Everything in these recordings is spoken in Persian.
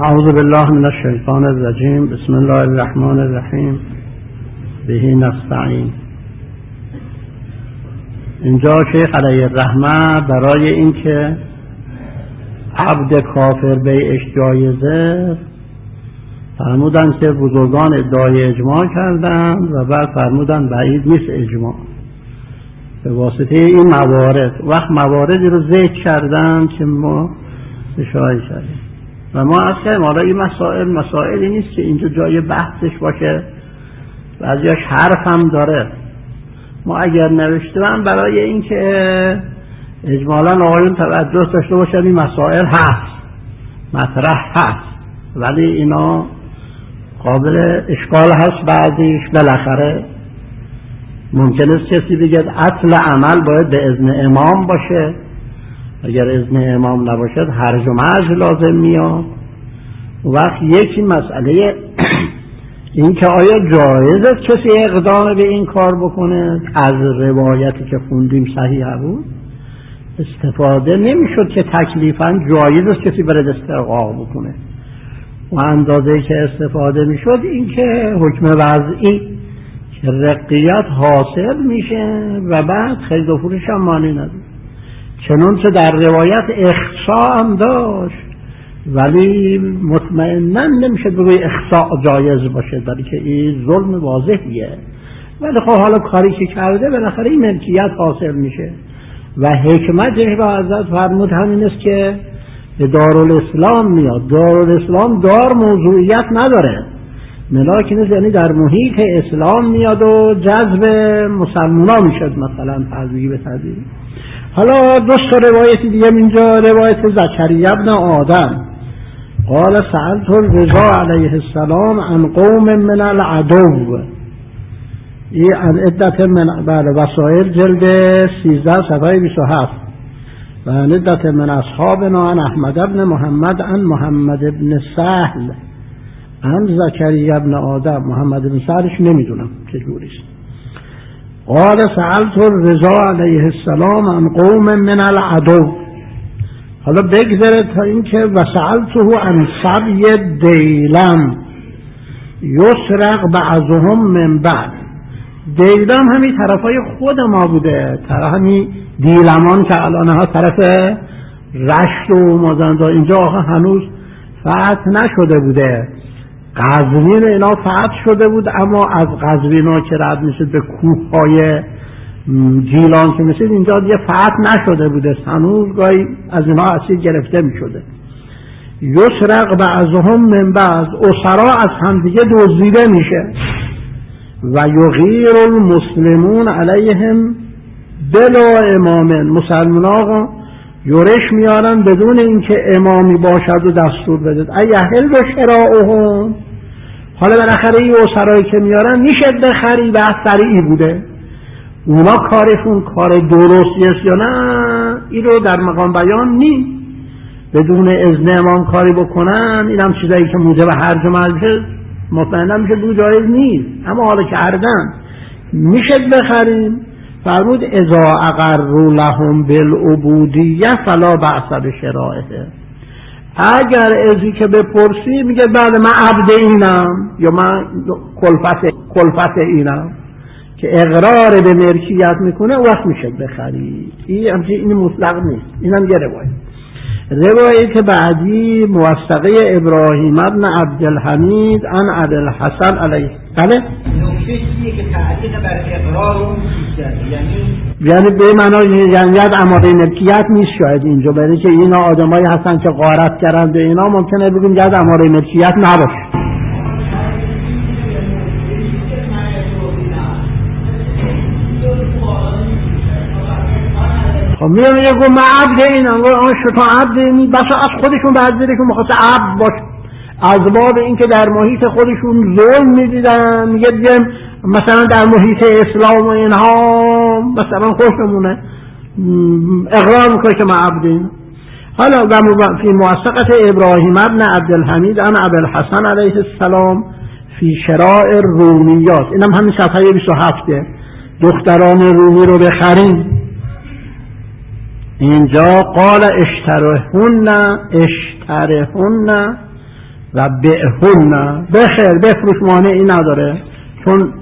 اعوذ بالله من الشیطان الرجیم. بسم الله الرحمن الرحیم. به نستعین. اینجا شیخ علیه الرحمه برای اینکه عبد کافر بیعش جایزه فرمودن که بزرگان ادعای اجماع کردند و بعد فرمودن بعید نیست اجماع به واسطه این موارد. وقت مواردی رو ذکر کردن که ما اشاره کردیم و ما اصلا حالا این مسائلی نیست که اینجا جای بحثش باشه، بعضیاش حرف هم داره. ما اگر نوشتم برای این که اجمالا آقایون توجه داشته باشن این مسائل هست، مطرح هست، ولی اینا قابل اشکال هست. بعضیش بالاخره ممکن است کسی بگه اصل عمل باید به اذن امام باشه، اگر اذن امام نباشد هرج و مرج لازم میاد. وقت یکی مسئله این که آیا جایز است کسی اقدام به این کار بکنه؟ از روایتی که خوندیم صحیح بود استفاده نمیشد که تکلیفاً جایز است کسی برد استحقاق بکنه، و اندازه‌ای که استفاده میشد این که حکم وضعی که رقیت حاصل میشه و بعد خرید و فروش هم مانع نداره. چنانچه در روایت اخصاء هم داشت ولی مطمئناً نمیشه بگوی اخصاء جایز باشه، برای که این ظلم واضحیه. ولی خب حالا کاری که کرده بالاخره این ملکیت حاصل میشه و حکمتش را حضرت فرمود همین است که به دارالاسلام میاد. دارالاسلام دار موضوعیت نداره، ملاکنه یعنی در محیط اسلام میاد و جذب مسلمانان میشد. مثلا تذویقی به تذویقی. حالا دو روایتی دیگه اینجا، روایت زکریا ابن آدم قال سألت الرضا علیه السلام عن قوم من العدو، این عن عدت من وسائل جلد 13 صفحه 27 و عن عدت من اصحابنا عن احمد ابن محمد عن محمد ابن سهل عن زکریا ابن آدم. محمد ابن سهلش نمیدونم چجوریست. قال سألت الرضا علیه السلام عن قوم من العدو. حالا بگذره تا اینکه و سألته عن سبی دیلم یسرق بعضهم من بعد. دیلم همین طرفای خود ما بوده، طرف همین دیلمان که الان ها طرف رشت و مازندران، اینجا آخه هنوز فتح نشده بوده. قزوین اینا فتح شده بود، اما از قزوین ها که رد میشد به کوه های جیلان که میشد اینجا دیگه فتح نشده بوده، هنوز گاهی از اینا اسیر گرفته میشده. یسرق بعضهم من بعض، اسرا از همدیگه دزدیده میشه. و یغیر المسلمون علیهم بلا امام، مسلمان آقا یورش میارن بدون اینکه امامی باشد و دستور بدید. ایهل و شراؤهم، حالا بالاخره این اسرایی که میارن میشه بخری، بحث سریعی بوده. اونا کارشون کار درستی است یا نه این رو در مقام بیان نیست. بدون اذن امام کاری بکنن این هم چیزایی که موجب هرج و مرج میشه، مطمئنا میشه دو جایز نیست. اما حالا که کردن میشه بخریم. فرمود اذا اقروا لهم بالعبودیه فلا بأس بشرائه. اگر ازی که بپرسی میگه بله من عبد اینم یا من کلفت اینم که اقرار به ملکیت میکنه، وقت میشه بخری. این مطلق نیست. اینم یه روایت بعدی موثقه ابراهیم ابن عبدالحمید عن ابوالحسن علیه. بله نکته چیه که تعلیق بر اقرار اون یعنی به معنی یعنی اماره ملکیت نیست شاید اینجا، برای که اینا آدمایی هستن که غارت کردن به اینا، ممکنه بگیم ید اماره ملکیت نباشه. خب میگم یه گفت من عبد اینم، آن شما عبد اینی بس از خودشون بعضیه که مخواست عبد باشه، از باب این که در محیط خودشون ظلم میدیدن. میگه مثلا در محیط اسلام و اینها مثلا خوشمونه اقرار میکنه که من عبد اینم. حالا فی موثقت ابراهیم ابن عبدالحمید عن ابوالحسن علیه السلام فی شراء الرومیات، اینم همین صفحه 27 دختران رومی رو بخریم. اینجا قال اشترهن و بعهن بخیر بفروش، مانعی نداره، چون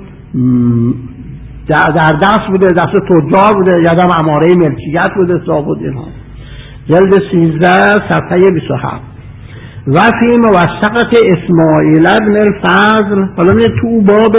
در دست بوده، دست تجار بوده، یا هم اماره ملکیت بوده صابود اینها. جلد 13 صفحه 27. و فی موثقت اسماعیل ابن الفضل، حالا میره تو باب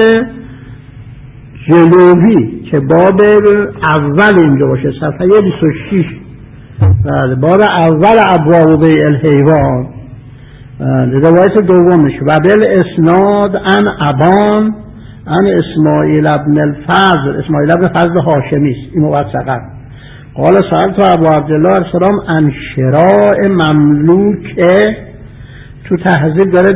جلوی که باب اول اینجا باشه، صفحه 26. بله، باب اول ابواب بیع الحیوان، روایت دومش. و بل اسناد ان ابان ان اسماعیل ابن الفضل، اسماعیل ابن فضل هاشمی است، این موثقه. قال سألت ابو عبدالله السلام ان شراء مملوکه، تو تحذیب داره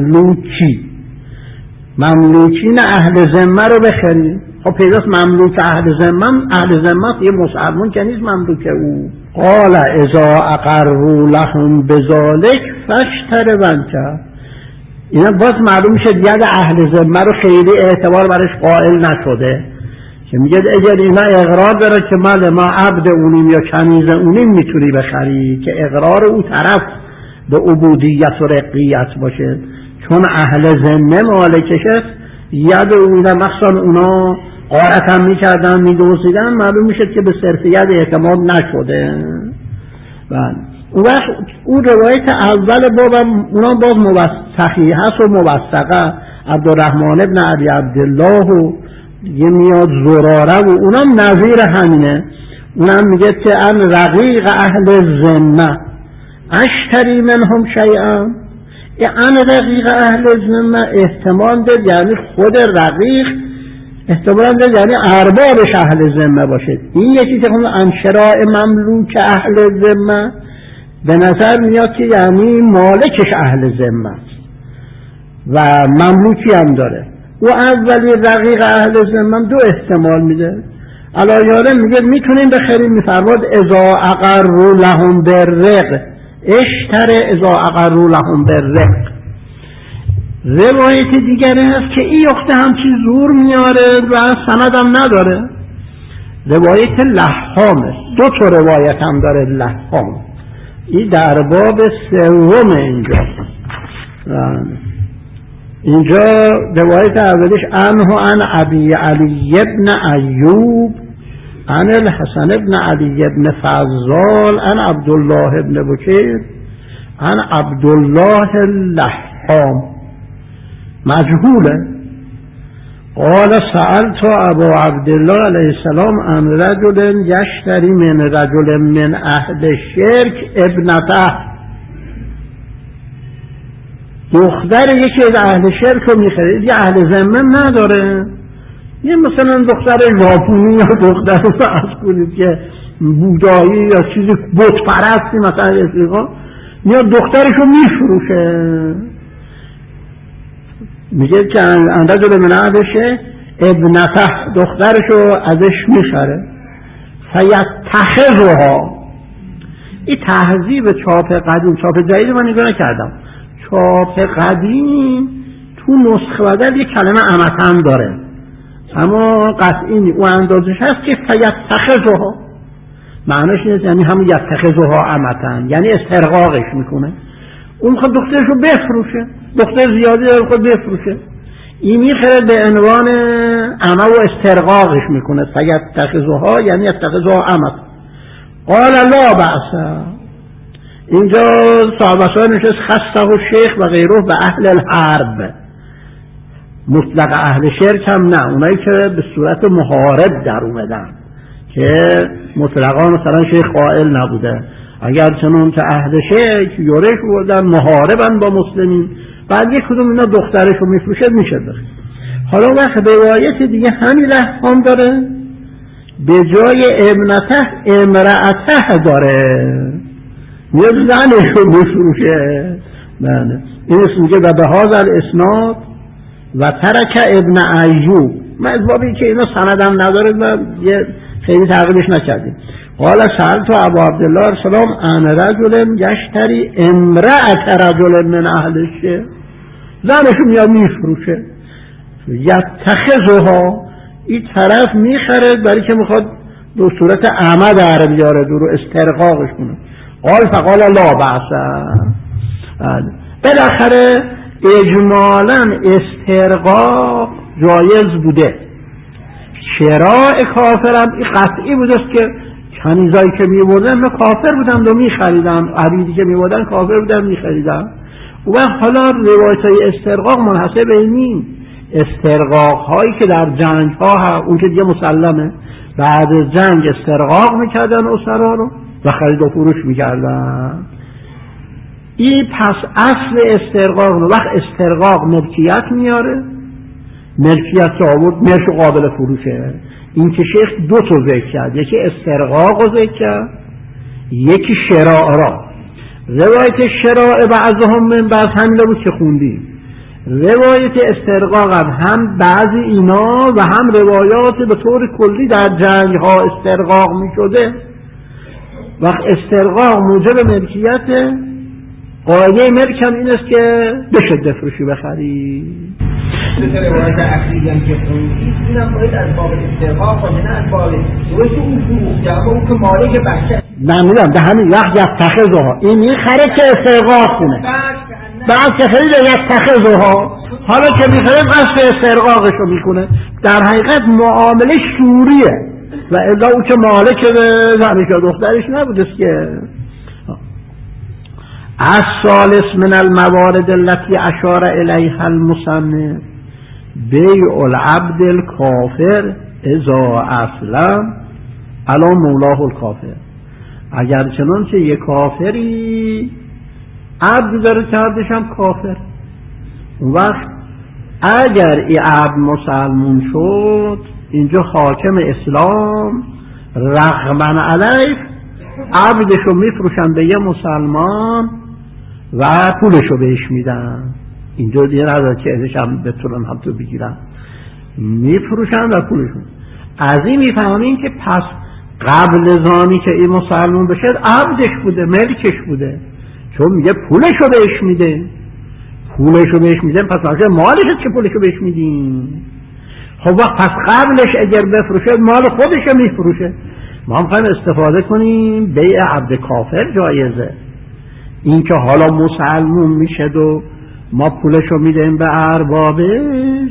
مملوکین اهل ذمه رو بخرید. خب پیداست مملوک اهل ذمه یه مسلمان که نیست مملوک او. قال اذا اقروا لهم بذلك فاشتر بنکه. اینا باز معلوم میشه ید اهل ذمه رو خیلی اعتبار برش قائل نشده، که میگه اگر اینا اقرار داره که ما عبد اونیم یا کنیز اونیم میتونی بخری، که اقرار او طرف به عبودیت و رقیت باشه، چون اهل ذمه مالکشه ید اونا، مخصوصا اونا غارت هم میکردن میدوزیدن، معلوم میشه که به صرف ید اعتماد نشده. بله، اون وقت اون روایت اول بابم اونا باز صحیح هست و موثقه، عبدالرحمن ابن ابی عبدالله و یه میاد زراره و اونم نظیر همینه. اونم میگه که ان رقیق اهل ذمه اشتری منهم شیئا. ان رقیق اهل ذمه احتمال ده یعنی خود رقیق، احتمال ده یعنی اربابش اهل ذمه باشه. این یکی که ان شراء مملوک اهل ذمه به نظر میاد که یعنی مالکش اهل ذمه و مملوکی هم داره. و اولی رقیق اهل ذمه دو احتمال میده. علایاره میگه میتونیم بخریم، میفرماد اذا اقروا لهم بالرق اشتر اذا اقروا لهم بالرق. روایت دیگری هست که این اخت همچی زور میاره و سندم نداره، روایت لحامه. دو تا روایت هم داره لحام، این در باب سوم اینجا روایت اولیش انه عن ابی علی ابن ایوب عن الحسن ابن علی ابن فضال عن عبدالله ابن بکیر عن عبدالله اللحام، مجهوله. قال سألت ابو عبدالله علیه السلام عن رجل یشتری من رجل من اهل شرک ابنته، دختر یکی از اهل شرک رو میخرید، یه اهل ذمه نداره، یه مثلا دختر ژاپنی یا دختر فرض کنید که بودایی یا چیزی بت پرستی مثلا افریقا، میاد دخترشو میفروشه. میگه که رجل من اهل شرک ابنته، دخترشو ازش میخره. فیتخذها، این تهذیب چاپ قدیم، چاپ جدید من نگاه نکردم، چاپ قدیم تو نسخه بدل یک کلمه امتن داره، اما قطعی او اندازش هست که فیتخذها، معنیش نیست یعنی همون یتخذها امتن، یعنی استرقاقش میکنه. اون میخواد دخترشو بفروشه، دختر زیادی داره خود بفروشه، این میخره به عنوان امه و استرقاقش میکنه. فیتخذها یعنی یتخذها امت. قال لا بأس، اینجا صحابه نشست خسته و شیخ و غیره به اهل الحرب، مطلق اهل شرک هم نه، اونایی که به صورت محارب در اومدن که مطلقا مثلا شیخ قائل نبوده، اگر چنون که اهل شرک یورش بودن محاربن با مسلمین، بعد یک کدوم اینا دخترشو میفروشه میشه بخیر. حالا وقت روایت دیگه همین لحام داره، به جای ابنته امرأته داره، میاد زنشو میفروشه. بله، این اسم میگه و به هذا الاسناد و ترک ابن ایوب. من از بابی که اینا سندم نداره و یه خیلی تعقیبش نکردیم. قال سألت ابو عبدالله السلام عن رجل یشتری امرأة رجل من اهل الشرک، زنشو میاد میفروشه. یتخذها، این طرف میخره برای که میخواد دو صورت اعمى در بیاره، دو رو استرقاقش کنه. قال فقال لا بأس، بالاخره اجمالاً استرقاق جایز بوده. شراء کافرم این قطعی بوده که کنیزایی که می‌بردن نه کافر بودن و می‌خریدن، عبیدی که می‌بردن کافر بودن می‌خریدن. و حالا روایت‌های استرقاق منحصر به این استرقاق‌هایی که در جنگ‌ها اون که دیگه مسلمه، بعد از جنگ استرقاق می‌کردن اسرا رو و خرید و فروش می‌کردن. این پس اصل استرقاق رو وقت استرقاق ملکیت میاره، ملکیت آورد ملک قابل فروشه. این که شیخ دو تا ذکر کرد، یکی استرقاق رو ذکر کرد، یکی شراء را. روایت شراء بعضهم من بعض همین بود که خوندیم. روایت استرقاق هم بعضی اینا و هم روایات به طور کلی در جنگ ها استرقاق می شده. وقت استرقاق موجب ملکیت، قایه ملک هم این است که بشه بفروشی بخری. روایت اصلی هم که خوندید اینم باید از باب استرقاق باشه، نه از باب روش اون فروخته، اما اون که مالک بچه نمیدونم به همین وقت یتخذها این میخره که استرقاق کنه، بعد که خرید یتخذها، حالا که میخره قصد استرقاقشو میکنه. در حقیقت معامله شوریه و الا اون که مالک زنش و دخترش نبوده که. الثالث من الموارد التي اشار الیها المصنف بیع العبد الکافر اذا اسلم علی مولاه الکافر. اگر چنانچه یک کافری عبد داره کردش هم کافر، اون وقت اگر این عبد مسلمون شد اینجا حاکم اسلام رغما علیه عبدشو میفروشن به یه مسلمان و پولشو بهش میدن. اینجا دیگه نداره که ازش هم بتونن هم تو بگیرن، میفروشن و پولشون. از این میفهمین که پس قبل زانی که این مسلمان بشه عبدش بوده، ملکش بوده، چون میگه پولشو بهش میده، پولشو بهش میده، پس مثلا مالش که پولشو بهش میدین. خب پس قبلش اگر بفروشه مال خودشو میفروشه. ما هم خواهیم استفاده کنیم بیع عبد کافر جایزه. این که حالا مسلمون میشه و ما پولشو میدیم به اربابش،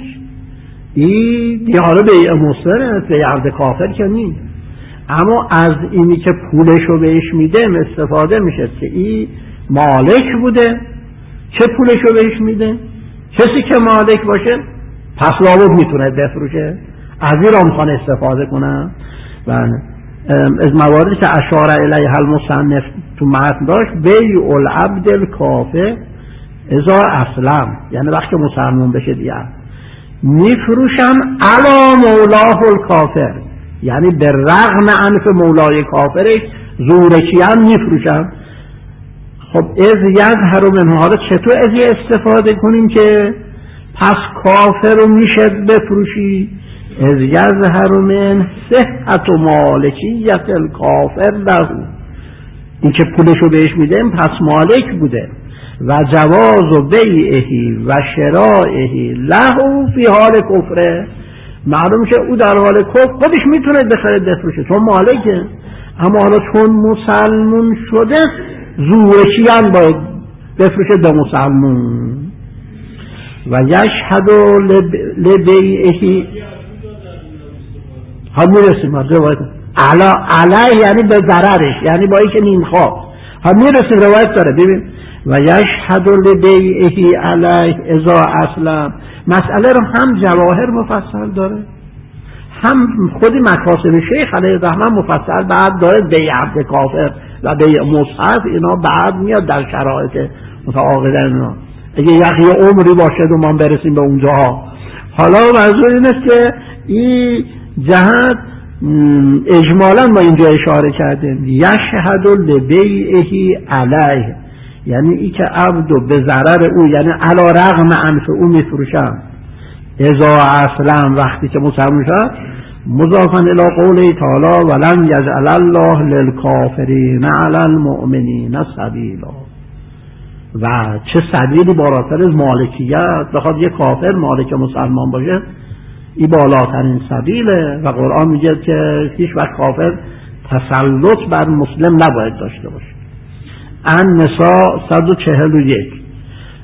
این حالا بیع مصدره، بیع عبد کافر که نیست. اما از اینی که پولشو بهش میدیم استفاده میشه که این مالک بوده. چه پولشو بهش میده؟ کسی که مالک باشه پس لابد میتونه بفروشه. از این را میخوان استفاده کنم. بله، از مواردی که اشاره الیها المصنف تو متن داشت بیع العبد الکافر اذا اسلم، یعنی وقتی مسلمان بشه دیگه میفروشن علی مولاه الکافر، یعنی به رغم انف مولای کافرش زورکی هم میفروشن. خب از یظهر منه، حالا چطور از یه استفاده کنیم که پس کافر رو میشه بفروشی؟ از یظهر من صحت و مالکیت الکافر له، این که پولشو بهش میدیم پس مالک بوده، و جواز و بیعهی و شرائهی له فی حال کفره، معلوم که او در حال کفر خودش میتونه بخره بفروشه چون مالکه، اما حالا چون مسلمون شده زورشیان باید بفروشه به مسلمون. و یشهد لبیعهی هم میرسیم روایت علیه، یعنی به ضررش، یعنی با اینکه نمیخواد هم میرسیم روایت داره. ببین و یشهد لبیعهی علیه اذا اسلم، مسئله رو هم جواهر مفصل داره، هم خودی مکاسب شیخ علیه الرحمن مفصل بعد داره بیع عبد کافر و بیع مصحف، اینا بعد میاد در شرایط متعاقده اینا. اگه یه عمری باشه و ما برسیم به اونجاها. حالا منظور این است که این جهت اجمالا ما اینجا اشاره کردیم یشهد لبیعه علیه، یعنی ای که عبدو به ضرر او، یعنی علی رغم انف او میفروشن اذا اسلم، وقتی که مسلمان شد، مضافا الی قوله تعالی ولن یجعل الله للکافرین علی المؤمنین سبیلا. و چه سبیلی بالاتر از مالکیت، بخواد یه کافر مالک مسلمان باشه این بالاترین سبیله. و قرآن میگه که هیچ وقت کافر تسلط بر مسلم نباید داشته باشه. النساء 141.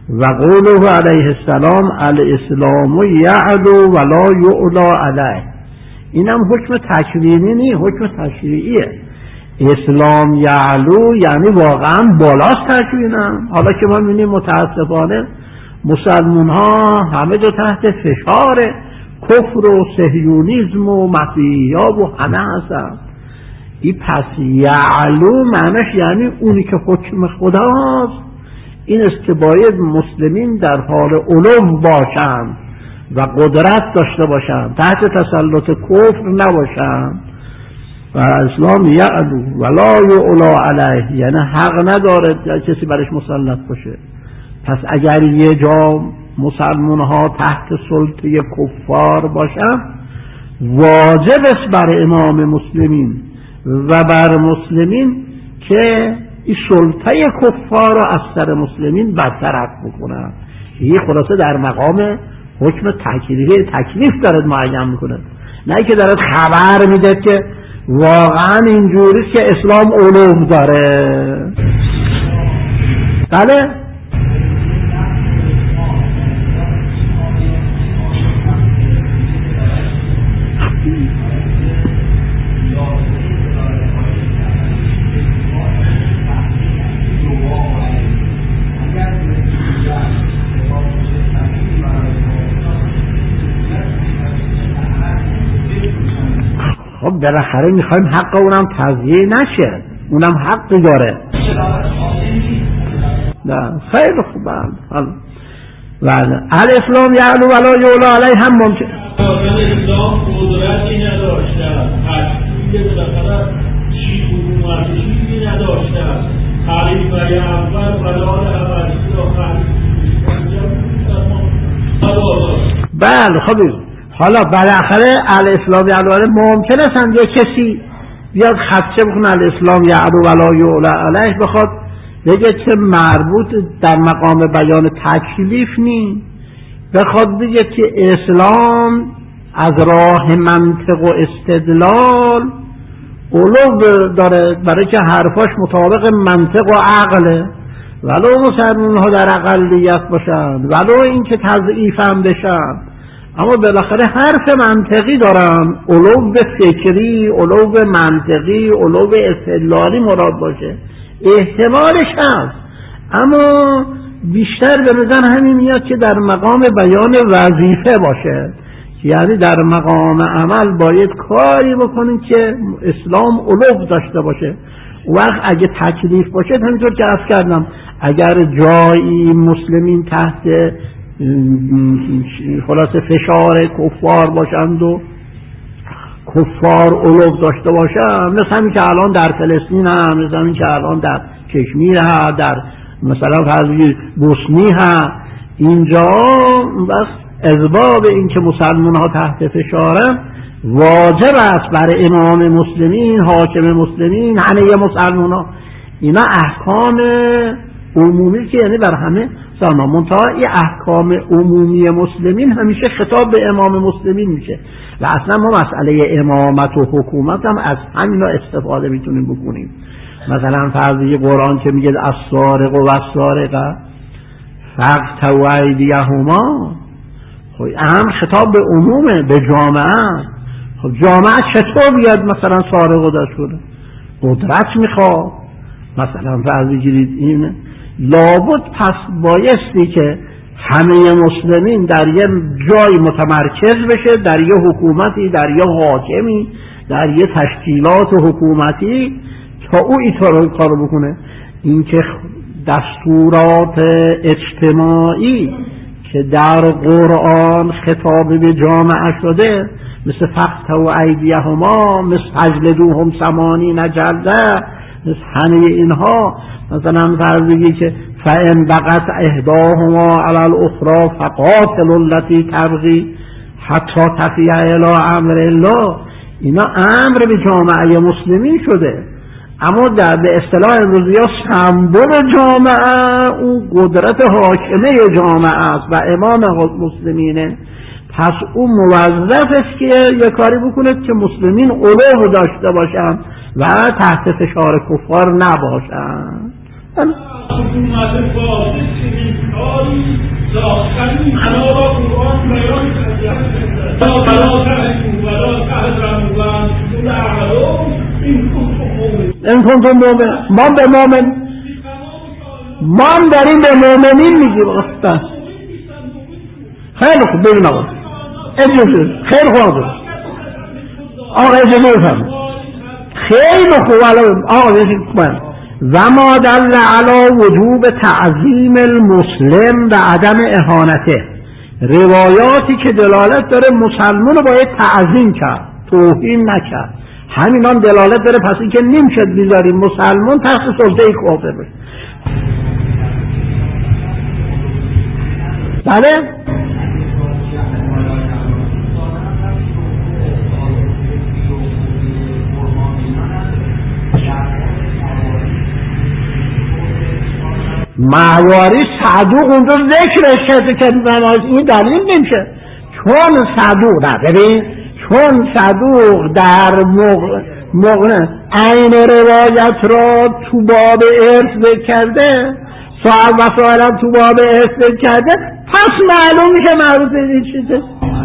و قوله علیه السلام الاسلام یعلو ولا یعلا علیه، اینم حکم تکوینی نی، حکم تشریعیه. اسلام یعلو یعنی واقعا بالاست تکوینم. حالا که ما می‌بینیم متاسفانه مسلمان ها همه جا تحت فشار کفر و صهیونیسم و مسیحی‌ها و همه هستن. این پس یعلو معنیش یعنی اونی که حکم خداست، این است که باید مسلمین در حال علو باشند و قدرت داشته باشند، تحت تسلط کفر نباشند. و اسلام یعلو ولا یعلا علیه، یعنی حق نداره کسی برش مسلط باشه. پس اگر یه جا مسلمان ها تحت سلطه کفار باشن، واجب است بر امام مسلمین و بر مسلمین که این سلطه کفار را از سر مسلمین برطرف بکنن. این خلاصه در مقام حکم تکلیف دارد معین میکنه، نه که دارد خبر میده که واقعا اینجوریست که اسلام علوم داره. بله خب بالاخره میخوایم حق اونم تضییع نشه، اونم حقی داره. نه خیلی خوب. بله الاسلام یعلو ولا یعلا علیه هم ممکن. اسلام قدرتی نداشته، تشکیل بالاخره چیزی نداشته، خلیفه اول بلال ابدی را بله خب حالا بالاخره الاسلام یعلو ممکن است یه کسی بیاد خدشه بکنه الاسلام یعلو ولا یعلا علیه، بخواد بگه که مربوط در مقام بیان تکلیف نی، بخواد بگه که اسلام از راه منطق و استدلال علو داره، برای که حرفاش مطابق منطق و عقله، ولو مسلمان ها در اقلیت باشن، ولو این که تضعیف هم بشن، اما بالاخره حرف منطقی دارن، علو فکری، علو منطقی، علو استدلالی مراد باشه. احتمالش هست، اما بیشتر به نظر همین میاد که در مقام بیان وظیفه باشه، یعنی در مقام عمل باید کاری بکنیم که اسلام علو داشته باشه. وقت اگه تکلیف باشه، همینطور که عرض کردم، اگر جایی مسلمین تحت خلاصه فشار کفار باشند و کفار علو داشته باشند، مثل همین که الان در فلسطین هم، مثل همین که الان در کشمیر هم، در مثلا فرضی بوسنی هم، اینجا بس اسباب این که مسلمان ها تحت فشارن، واجب است بر امام مسلمین، حاکم مسلمین، همه مسلمان ها، اینا احکام عمومی که یعنی بر همه سامان، منتها این احکام عمومی مسلمین همیشه خطاب به امام مسلمین میشه و اصلا ما مسئله امامت و حکومت هم از همینا استفاده میتونیم بکنیم. مثلا فرضی قرآن که میگه السارق و السارقه فاقطعوا ایدیهما، خب هم خطاب به عمومه، به جامعه. خب جامعه چطور بیاد مثلا سارق داشت کنه؟ قدرت میخواد. مثلا فرضی گیرید این لابد پس بایستی که همه مسلمین در یه جای متمرکز بشه، در یه حکومتی، در یه حاکمی، در یه تشکیلات حکومتی، تا او اینطور کارو بکنه. این که دستورات اجتماعی که در قرآن خطاب به جامعه شده، مثل فاقطعوا ایدیهما، مثل فاجلدوهم 80 جلده، مثل همه اینها، مثلا فرض بگی که فإن بغت احداهما علی الاخرى فقاتلوا التي تبغي حتی تفیء الی امر الله، اینا امر به جامعه مسلمین شده، اما در به اصطلاح امروزی ها سمبل جامعه اون قدرت حاکمه جامعه است و امام مسلمینه. پس اون موظف است که یه کاری بکنه که مسلمین علو داشته باشن و تحت فشار کفار نباشن. حکومت فاسد کاری ساختنی معنا را قرآن بیان کرده فلا تهنوا ولا تحزنوا وانتم الاعلون این کنتم مومن ما هم داریم به مومنین میگیم اصلا. خیلی خوب ببین آقا اجازه خیلی خوب آقا اجازه بفرم خیلی خوب آقا بفرم وما دل علی وجوب تعظیم المسلم و عدم اهانته، روایاتی که دلالت داره مسلمان رو باید تعظیم کرد توهین نکرد، همین هم دلالت داره پس این که نمیشد بیزاریم مسلمان تحت سلطه کافر بشه. بله مواریث صدوق اونجا ذکرش کرده که این دلیل نمیشه چون صدوق ببین چون صدوق در موقع عین روایت را تو باب ارث ذکر کرده صاحب وسائل تو باب ارث ذکر کرده پس معلوم میشه معروف این چیزه.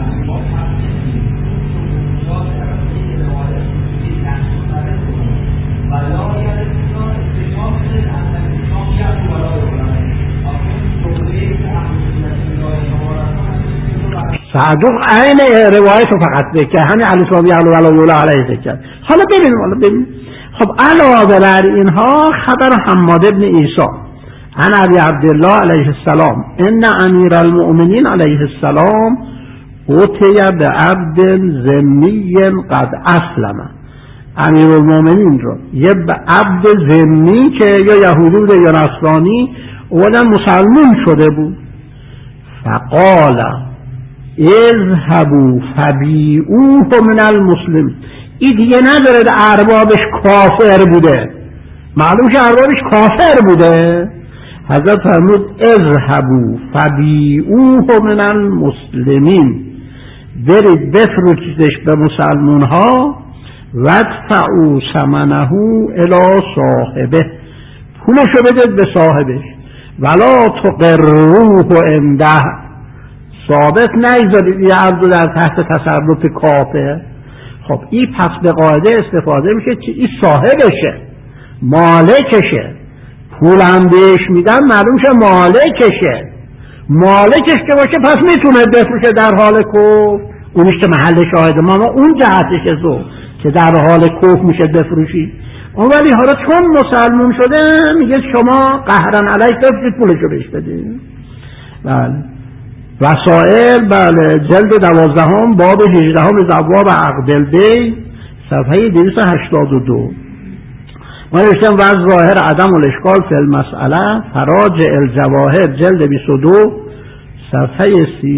صدوق عین روایت رو فقط ذکر همین علی صاحبی علیه علیه ذکر. حالا ببینیم خب علاوه بر اینها خبر حماد ابن عیسی عن ابی عبدالله علیه السلام ان امیر المؤمنین علیه السلام اوتی به عبد ذمی قد اسلم، امیر المؤمنین رو یه عبد ذمی که یا یهودی بوده یا نصرانی اولا مسلمان شده بود، فقال اذهبوا فبیعوه من المسلم، این دیگه نداره اربابش کافر بوده، معلوم که اربابش کافر بوده، حضرت فرمود اذهبوا فبیعوه من المسلمین، برید بفروشیدش به مسلمان ها وادفعوا ثمنه الی صاحبه، پولشو بدید به صاحبش، ولا تقروه عنده، ثابت نیذارید یه عبدو در تحت تصرف کافر. خب این پس به قاعده استفاده میشه که این صاحبشه مالکشه، پول هم بهش میدن معلوم شه مالکش که باشه پس میتونه بفروشه در حال کفر، اونیش که محل شاهد ما اون جهتش زو که در حال کفر میشه بفروشی، اون ولی حالا چون مسلمون شده میگه شما قهرن علیه بفروشید پولشو بهش بدید. بله وسائل بله جلد 12 باب 18 ابواب عقد البیع صفحه 282 ما نوشتم و ظاهر عدم الاشکال فی المسئله فراجع الجواهر جلد 22 صفحه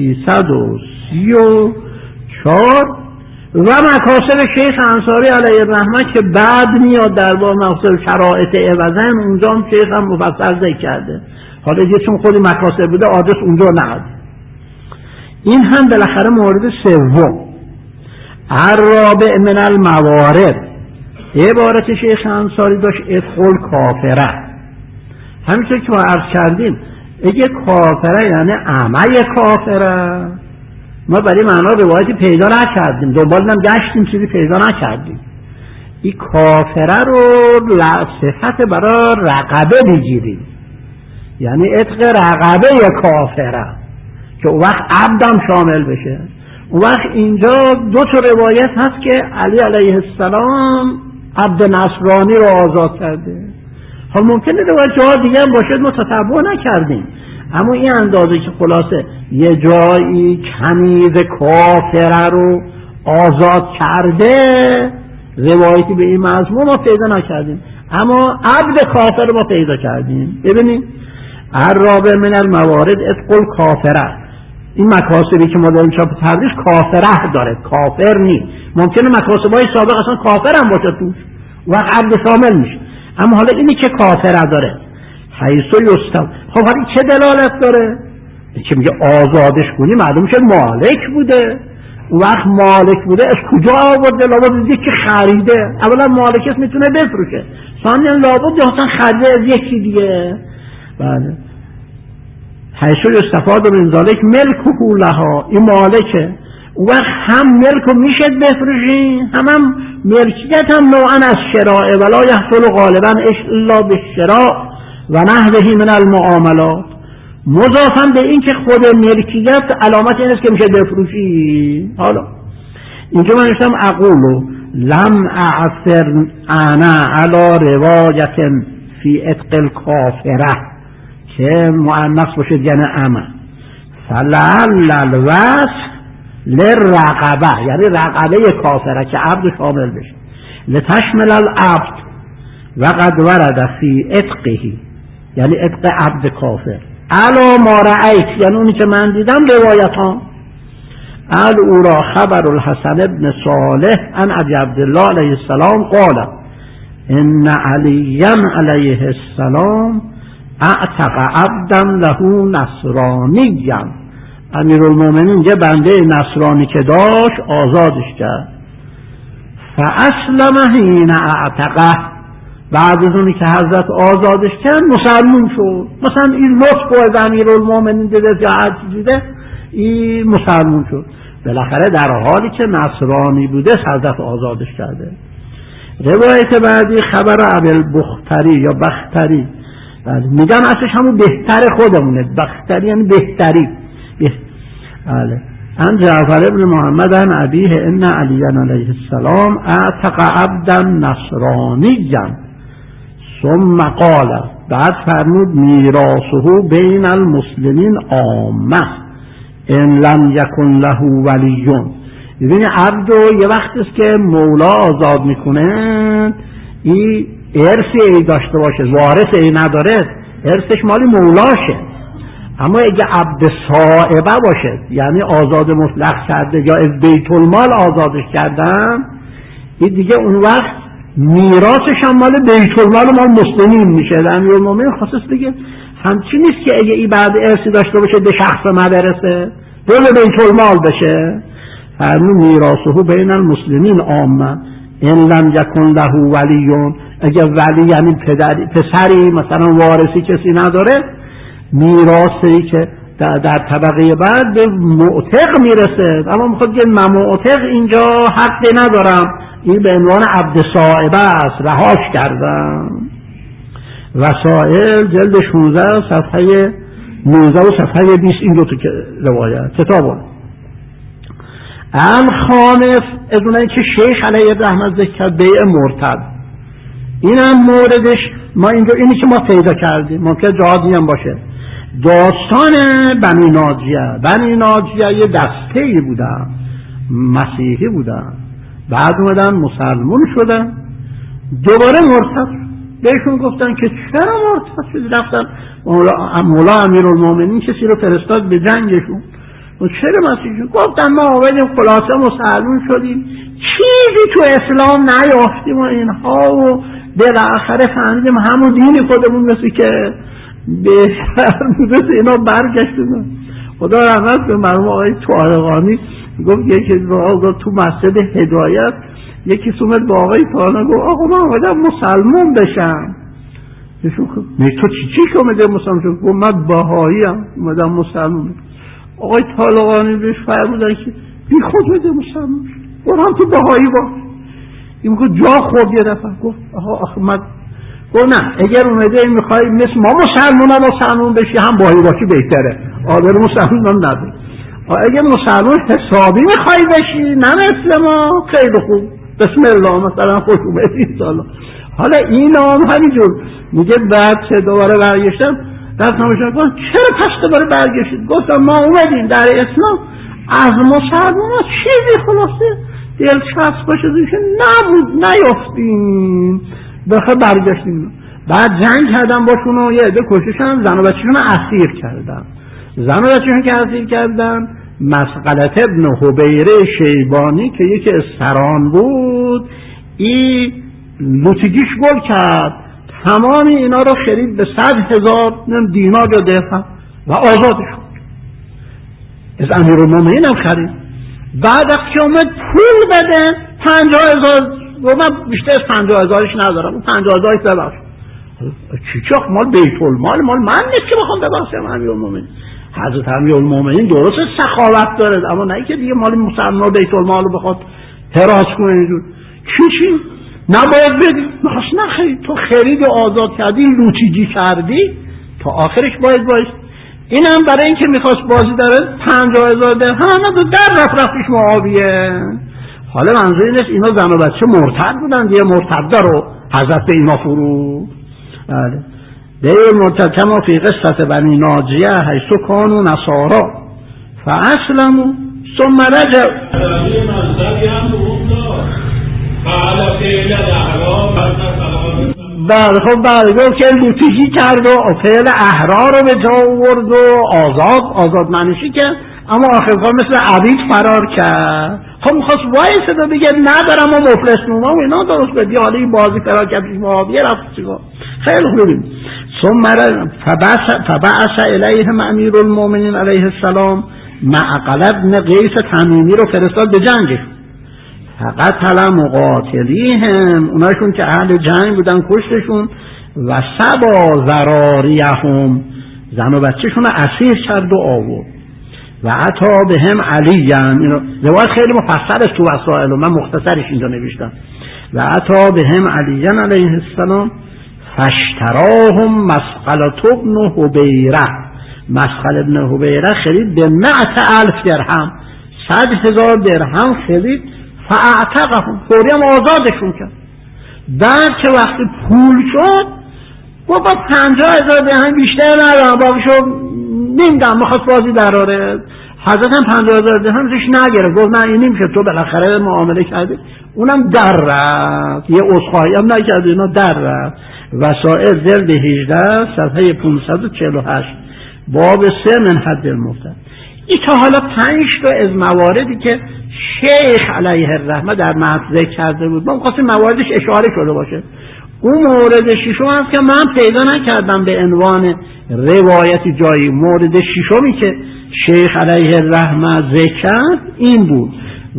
334 و مکاسب شیخ انصاری علیه الرحمه که بعد میاد در باب مکاسب شرائط عوضن، اونجا هم شیخ هم مفصل ذکر کرده، حالا یه چون خودی مکاسب بوده آدرس اونجا نهاد. این هم بالاخره مورد سوم الرابع من الموارد، عبارت شیخ انصاری داشت ادخل کافره، همینطور که ما عرض کردیم اگه کافره یعنی عمل کافره، ما برای معنا روایتی پیدا نکردیم، دنبالم گشتیم چیزی پیدا نکردیم. این کافره رو صفت برای رقبه بگیریم، یعنی عتق رقبه کافره که اون وقت عبدم شامل بشه. اون وقت اینجا دو تا روایت هست که علی علیه السلام عبد نصرانی رو آزاد کرده، حال ممکنه روایت جاها دیگه هم باشد ما تتبع نکردیم، اما این اندازه که خلاصه یه جایی کنیز کافره رو آزاد کرده روایتی به این مضمون ما پیدا نکردیم، اما عبد کافر رو ما پیدا کردیم. ببینیم الرابع من الموارد ادخل کافره، این مکاسبی که ما داریم چاپ تبریز کافره داره، کافر نی، ممکنه مکاسبای سابق اصلا کافر هم باشه توش و عبد شامل میشه، اما حالا اینی که کافره داره حیث یستم. خب حالا چه دلالت داره؟ که میگه آزادش کنی معلوم شد مالک بوده، اون وقت مالک بوده از کجا آورده؟ لابد دیگه که خریده، اولا مالکش میتونه بفروشه، ثانیا لابد اصلا خریده از یکی دیگه. بله حیث یستفاد من ذلک ملکه لها، این مالکه. اون وقت هم ملک رو میشه بفروشی، هم ملکیت هم نوعا از شراء، ولا یحصل غالبا الا بالشراء و نحوه من المعاملات. مضافاً به این که خود ملکیت علامت این است که میشه بفروشی. حالا اینجا من نوشتم اقولو لم اعثر انا علی روایت فی عتق الکافره که مؤنث باشه یعنی اما، فلعل الوصف للرقبه، یعنی رقبه کافره که عبد شامل بشه، لتشمل العبد و قد ورد فی عتقه، یعنی عتق عبد کافر، علا ما رأیت، یعنی اونی که من دیدم روایت ها. الاورا خبر الحسن ابن صالح عن ابی عبدالله علیه السلام قال ان علیا علیه السلام اعتق عبدا له نصرانیا، امیرالمومنین یه بنده نصرانی که داشت آزادش کرد. فاسلم حین اعتقه، بعد از اونی که حضرت آزادش کرد مسلمون شد. مثلا این لطف از امیرالمومنین دیده جهت دیده این مسلمون شد. بالاخره در حالی که نصرانی بوده حضرت آزادش کرده. روایت بعدی خبر ابوالبختری یا بختری، میگن اصلش همون بهتر خودمونه، بختری یعنی بهتری. بله. ان جعفر ابن محمد عن ابیه ان علی علیه السلام اعتق عبدا نصرانیا ثم قال، بعد فرمود میراثه بین المسلمین عامه ان لم یکن له ولیون. ببین عبدو یه وقت است که مولا آزاد میکنه این ارثی ای داشته باشه، وارث ای نداره، ارثش مالی مولاشه. اما اگه عبد صائبه باشه یعنی آزاد مطلق کرده یا از بیت المال آزادش کردن، این دیگه اون وقت میراثش هم مال بیت المال مال مسلمین میشه. امیرالمومنین خاصش دیگه همچین نیست که اگه این بعد ارثی داشته باشه به شخص مدرسه دل بیت المال بشه. فرمود میراثه بین المسلمین عامه ان لم یکن له ولیون، اگه ولی یعنی پسری مثلا وارثی کسی نداره، میراثی که در طبقه بعد به معتق میرسه. اما میخواد که من معتق اینجا حقی ندارم، این به عنوان عبد صائبه است، رهاش کردم. وسائل جلد 16 صفحه 19 و صفحه 20 این دو تا روایت کتاب. الخامس از اونایی که شیخ علیه الرحمت ذکر کرد بیع مرتد، اینم موردش ما اینجا اینی که ما پیدا کردیم، ممکن جهادی هم باشه. داستان بنی ناجیه یه دسته‌ای بودن، مسیحی بودن، بعد اومدن مسلمون شدن، دوباره مرتد. بهشون گفتن که چرا مرتد شدی؟ رفتن مولا امیرالمومنین کسی رو فرستاد به جنگشون. و چرا مسیحی؟ گفتن ما اومدیم خلاصه مسلمون شدیم، چیزی تو اسلام نیافتیم و اینها، و بالاخره فهمیدیم همون دین خودمون مثل که بهتر میرسه اینا برگشتیم. خدا رحمت به مرحوم آقای طارقانی گفت یکی گفت تو مسجد هدایت یکی اومد با آقای طارقانی گفت آقا من اومدم مسلمون بشم. تو چی اومده مسلمون شد؟ گفت من بهاییم اومدم مسلمون. آقای طالقانی بهش فرمودن که بی خود بده مسلمان شد، هم تو بهایی باش. این گفت جا خود یه دفعه گفت آخه من گفت نه، اگر اومده این میخوای مثل ما مسلمان بشی هم بهایی باشی بهتره، آدر مسلمان نداری. اگر مسلمان حسابی میخوای بشی نه مثل ما، خیلی خوب بسم الله مثلا خوش اومدی سالا. حالا این هم همینجور میگه بعد چه دوباره برگشتم رفتم گفتم چرا پس دوباره برگشتید؟ گفتم ما اومدیم در اسلام از مسلمان چیزی خلاصه دلچسب باشه که نبود نیافتیم، بخواه برگشتیم. بعد جنگ کردم باشون و یه عده کشتشن، زن و بچه‌شون رو اسیر کردن. زن و بچه‌شون که اسیر کردن، مسقلة ابن حبیره شیبانی که یکی از سران بود، این لوتیگیش گل کرد، تمام اینا رو خرید به 100,000 دینار یا درهم و آزادش شد. از امیرالمومنین هم خرید. بعد از که اومد پول بده 50,000 و من بیشتر از 50,000ش ندارم، اون 50,000ش ببخش. چی مال بیت المال مال من نیست که بخوام ببخشم امیرالمومنین. حضرت امیرالمومنین درست سخاوت داره، اما نه که دیگه مال مسلمان بیت المال رو بخواد حراس کنه اینجور. چی نباید بدی، میخواست نخرید، تو خرید و آزاد کردی، لوچیجی کردی، تا آخرش باید اینم برای اینکه میخواست بازی داره 50,000 درهم در رفتش معاویه. حالا منظور این است اینا زن و بچه مرتد بودن دیگه، مرتده رو حضرت به اینا فرو دیگه مرتد کما فی قصة بنی ناجیه حیث کانوا نصارا فاسلموا ثم رجعوا. بعد خب بعد گفت که لوتیجی کرد و فعل احرار رو به جا آورد و آزاد منشی کرد، اما آخر مثل عبید فرار کرد. خب میخواست وایسه و بگه ندارم و مفلس نوما و اینا درست بدی، حالا این بازی فرار کرد پیش معاویه رفت چیکار. خیلی خوب ببین. ثم فبعث الیهم امیرالمومنین علیه السلام مع قلب بن قیس تمیمی رو فرستاد به جنگش. فقتل مقاتلیهم، اونایشون که اهل جنگ بودن کشتشون، و سبا ذراریهم، زن و بچهشون رو اسیر کرد و آورد. و عطا بهم علیان، روایت خیلی مفصل است تو وسائل و من مختصرش اینجا نوشتم. و عطا بهم علیان علیه السلام فاشتراهم مسقلة بن حبیره، مسقل ابن حبیره خرید به 100,000 درهم، 100,000 درهم خرید. فاعتقهم، فوری هم آزادشون کرد. بعد که وقتی پول شد گفت 50,000 درهم بیشتر ندارم، باقیشو نمیدم، میخواست بازی دراره. حضرت هم 50,000 درهم زیش نگرفت، گفت نه این نمیشه، تو بالاخره معامله کردی. اونم در رفت، یه عذرخواهی هم نکرد، اینا در رفت. وسائل جلد 18 صفحه 548 باب 3 من حد المفتر. این تا حالا 5 تا از مواردی که شیخ علیه الرحمه در متن ذکر کرده بود، ما می‌خواستیم مواردش اشاره شده باشه. اون مورد ششم هست که من پیدا نکردم به عنوان روایتی جایی. مورد ششمی که شیخ علیه الرحمه ذکر کرد این بود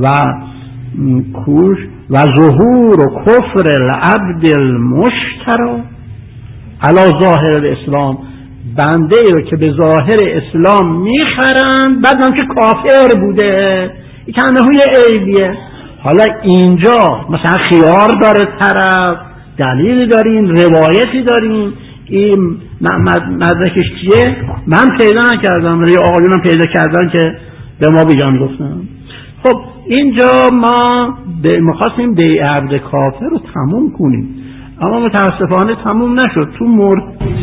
و ظهور و کفر العبد المشتری علی ظاهر الاسلام، بنده ای رو که به ظاهر اسلام میخرند بعد هم که کافر بوده، این که انهوی عیبیه. حالا اینجا مثلا خیار داره طرف، دلیلی داریم، روایتی داریم، این مدرکش چیه؟ من پیدا نکردم، ولی آقایونم پیدا کردن که به ما بگن گفتم. خب اینجا ما میخواستیم به عبد کافر رو تموم کنیم، اما متاسفانه تموم نشد. تو مرد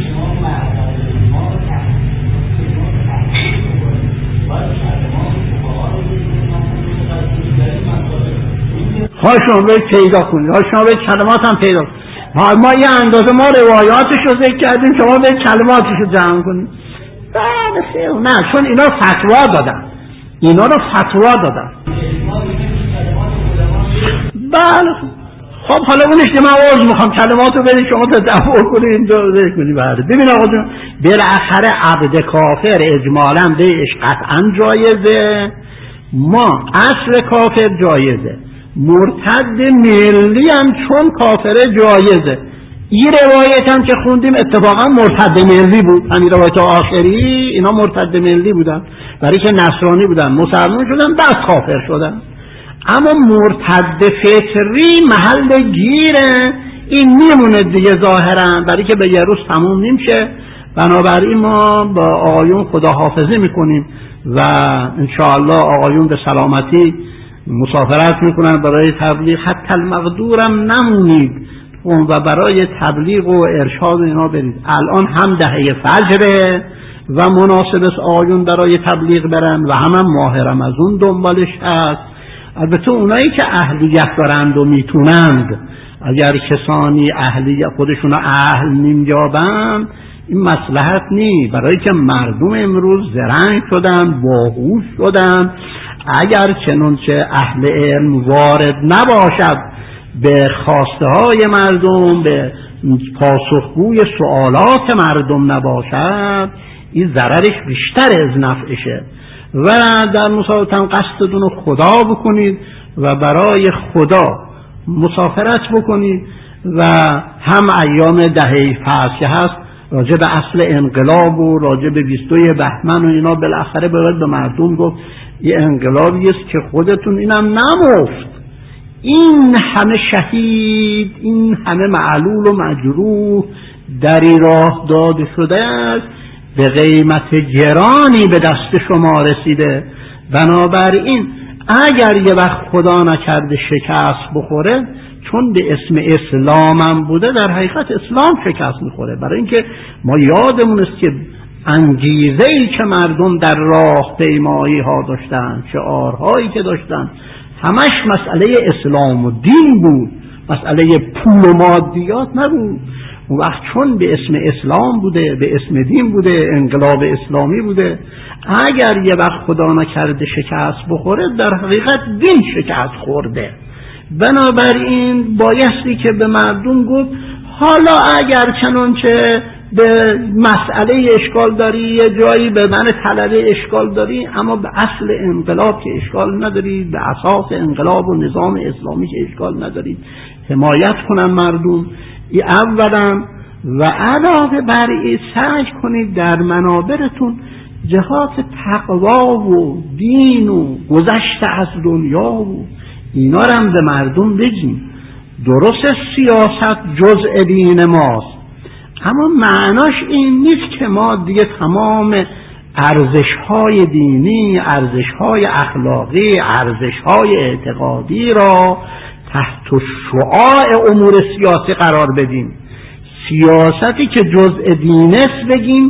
شما باید پیدا کنید، شما باید کلمات هم پیدا کنید. ما یه اندازه ما روایاتش رو ذکر کردیم، شما باید کلماتش رو جمع کنید. نه، چون اینا فتوا دادن، بله. خب حالا اونش که من عرض میخوام کلمات رو برید شما تدبر کنید اینجا ذکر کنید. بله ببین آقا جون، بالاخره عبد کافر اجمالا بیش قطعا جایزه، ما اصل کافر جایزه، مرتد ملی هم چون کافر جایزه. این روایت هم که خوندیم اتفاقا مرتد ملی بود، همین روایت آخری اینا مرتد ملی بودن، برای که نصرانی بودن مسلمان شدن بعد کافر شدن. اما مرتد فطری محل گیره، این میمونه دیگه ظاهرا، برای که به یه روز تموم نمیشه. بنابراین ما با آقایون خداحافظی میکنیم و انشاءالله آقایون به سلامتی مسافرت میکنن برای تبلیغ، حتی المقدورم نمونید و برای تبلیغ و ارشاد اینا برید. الان هم دهه فجره و مناسب آقایون برای تبلیغ برن و هم ماه رمضان دنبالش هست. البته اونایی که اهلیت دارند و میتونند، اگر کسانی اهلیت خودشون اهل نمیابند این مصلحت نیست، برای که مردم امروز زرنگ شدن، باهوش شدن. اگر چنانچه اهل علم وارد نباشد به خواسته های مردم، به پاسخگوی سوالات مردم نباشد، این ضررش بیشتر از نفعشه. و در مسافرت هم قصدتون رو خدا بکنید و برای خدا مسافرت بکنید و هم ایام دهه فصل هست راجع به اصل انقلاب و راجع به 22 بهمن و اینا. بالاخره باید به مردم گفت یه انقلابی است که خودتون اینم نمفت، این همه شهید، این همه معلول و مجروح در این راه داده شده است، به قیمت گرانی به دست شما رسیده. بنابراین اگر یه وقت خدا نکرده شکست بخوره، چون به اسم اسلام هم بوده، در حقیقت اسلام شکست میخوره. برای اینکه ما یادمون است که انگیزه‌ای که مردم در راه پیمایی ها داشتن، شعارهایی که داشتن، همش مسئله اسلام و دین بود، مسئله پول و مادیات نبود. اون وقت چون به اسم اسلام بوده، به اسم دین بوده، انقلاب اسلامی بوده، اگر یه وقت خدا نکرده شکست بخوره، در حقیقت دین شکست خورده. بنابراین بایستی که به مردم گفت حالا اگر چنانچه به مسئله اشکال داری، یه جایی به من طلبه اشکال داری، اما به اصل انقلاب که اشکال ندارید، به اساس انقلاب و نظام اسلامی که اشکال ندارید، حمایت کنن مردم. ای اولا و علاوه بر این سعی کنید در منابرتون جهات تقوا و دین و گذشت از دنیا و اینا رو هم به مردم بگیم. درست سیاست جزء دین ماست، اما معناش این نیست که ما دیگه تمام ارزش‌های دینی، ارزش‌های اخلاقی، ارزش‌های اعتقادی را تحت شعاع امور سیاسی قرار بدیم. سیاستی که جزء دین است بگیم،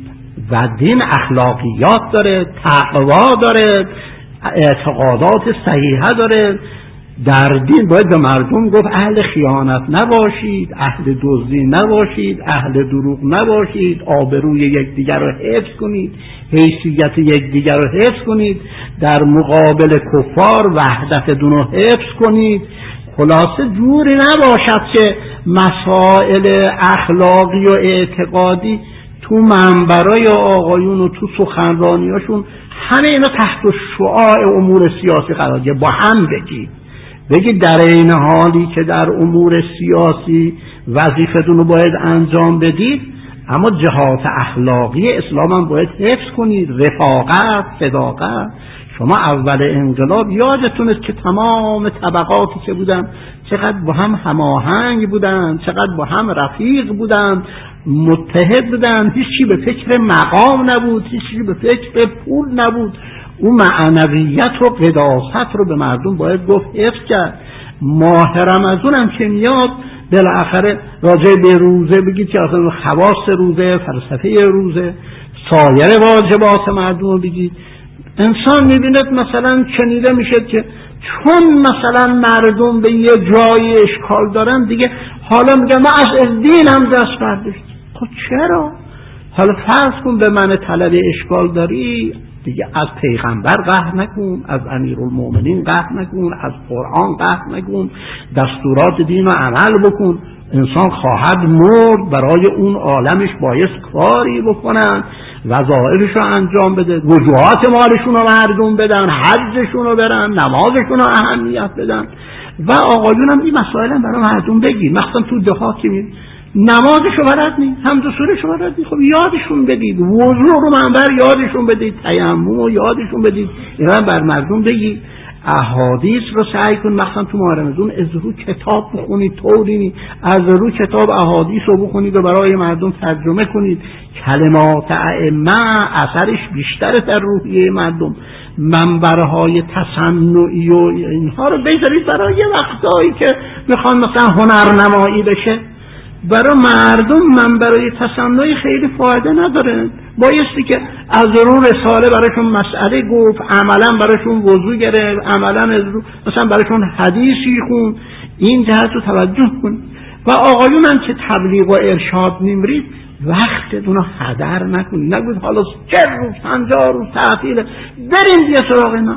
و دین اخلاقیات داره، تقوا داره، اعتقادات صحیحه داره. در دین باید به مردم گفت اهل خیانت نباشید، اهل دزدی نباشید، اهل دروغ نباشید، آبروی یکدیگر رو حفظ کنید، حیثیت یکدیگر رو حفظ کنید، در مقابل کفار وحدتتون رو حفظ کنید. خلاصه جوری نباشد که مسائل اخلاقی و اعتقادی تو منبرای آقایون و تو سخنرانیاشون همه اینا تحت شعاع امور سیاسی قرار گرفت. با هم بگید در این حالی که در امور سیاسی وظیفتون رو باید انجام بدید، اما جهات اخلاقی اسلام هم باید حفظ کنید، رفاقت، صداقت. شما اول انقلاب یادتونه که تمام طبقاتی که بودن چقدر با هم هماهنگ بودن، چقدر با هم رفیق بودن، متحد بودن، هیچی به فکر مقام نبود، هیچی به فکر پول نبود. اون معنویت و قداست رو به مردم باید گفت حفظ کرد. ماه رمضان هم که میاد بالاخره راجع به روزه بگید که اصلا خواص روزه، فلسفه روزه، سایر واجبات مردم رو بگید. انسان میبیند مثلا شنیده میشه که چون مثلا مردم به یه جایی اشکال دارن دیگه حالا میگه ما از دین هم دست برداشت. خب چرا؟ حالا فرض کن به من طلب اشکال داری، دیگه از پیغمبر قهر نکن، از امیرالمومنین قهر نکن، از قرآن قهر نکن، دستورات دین رو عمل بکن. انسان خواهد مرد، برای اون عالمش باید کاری بکنن، وظایفش رو انجام بده، وجوهات مالشون رو مردم بدن، حجشون رو برن، نمازشون رو اهمیت بدن. و آقایون هم این مسائل هم برای مردم بگید. مثلا تو دهات که میرید نمازشو بلد نی، حمد و سورهشو بلد نی، خب یادشون بدید، وضو رو منبر یادشون بدید، تیمم رو یادشون بدید، اینا بر مردم بگید. احادیث رو سعی کن مثلا تو ماه رمضان از رو کتاب بخونید، طوری نی از رو کتاب احادیث رو بخونید و برای مردم ترجمه کنید. کلمات ائمه اثرش بیشتره در روحیه مردم. منبرهای تصنعی و اینها رو بذارید برای یه وقتایی که میخوان مثلا هنرنمایی بشه. برای مردم منبرهای تصنعی خیلی فایده نداره. بایستی که از رو رساله براشون مسئله گفت، عملا براشون وضو گرفت، عملا از رو مثلا براشون حدیثی خون. این جهت رو توجه کن. و آقایون هم که تبلیغ و ارشاد میمرید وقتتون رو هدر نکنید. نگوید حالا 40 روز 50 روز تعطیله بریم دیگه سراغ اینا.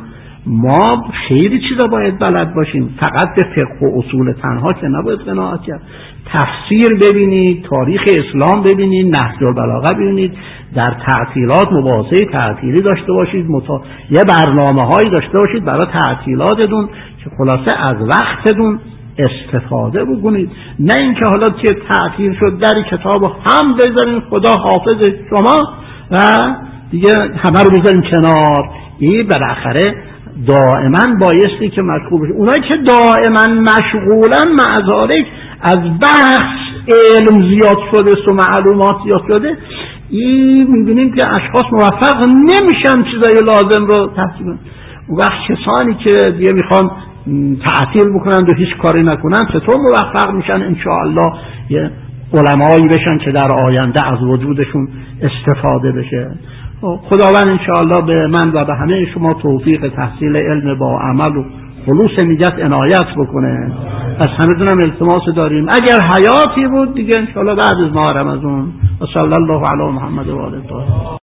ما خیلی چیزا باید بلد باشیم، فقط به فقه و اصول تنها که نباید قناعت کرد. تفسیر ببینید، تاریخ اسلام ببینید، نهج البلاغه ببینید، در تعطیلات مباحثه تعطیلی داشته باشید، یه برنامه‌هایی داشته باشید برای تعطیلاتتون که خلاصه از وقتتون استفاده بکنید، نه اینکه حالا که تأخیر شد در کتاب هم بذارین خدا حافظ شما و دیگه همه رو بذارین کنار. این بالاخره دائما بایستی که مشغول بشه. اونایی که دائما مشغولن معذارک از بحث علم زیاد شده و معلومات زیاد شده، این میبینیم که اشخاص موفق نمیشن چیزای لازم رو تحصیل کنن. اون وقت کسانی که دیگه میخوان تعطیل بکنن و هیچ کاری نکنن چطور موفق میشن؟ انشاءالله یه علمایی بشن که در آینده از وجودشون استفاده بشه. خداوند انشاءالله به من و به همه شما توفیق تحصیل علم با عمل و خلوص نیت عنایت بکنه. از همه دونم التماس داریم اگر حیاتی بود دیگه انشاءالله بعد از ماه رمضان. و صلی الله علی محمد و آله.